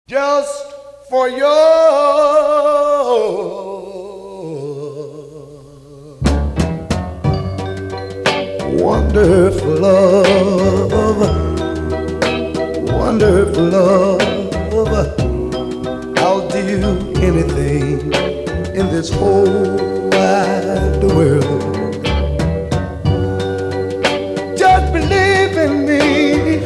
just for your wonderful love, wonderful love. I'll do anything in this whole wide world. Just believe in me,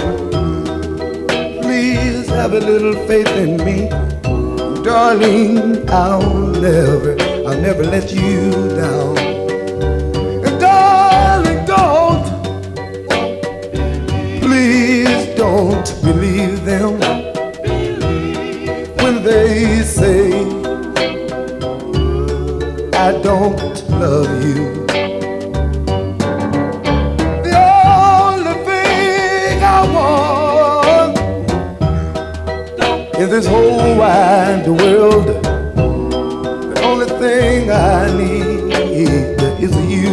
please have a little faith in me, darling. I'll never let you down. And darling, please don't believe them when they say I don't love you. The only thing I want in this whole wide world, the only thing I need is you.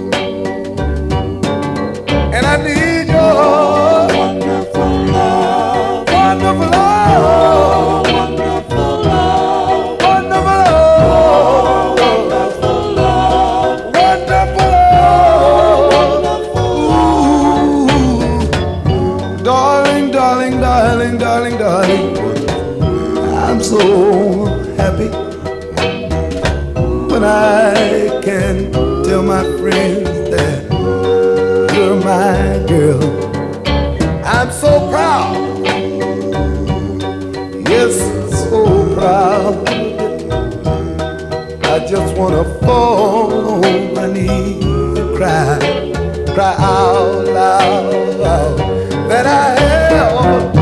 And I need your wonderful love, wonderful love, wonderful love, wonderful love, wonderful love, wonderful love. Ooh, darling, darling, darling, darling, darling. I'm so happy when I can tell my friends that you're my girl. I'm so proud, yes, so proud. I just wanna fall on my knees and cry out loud that I have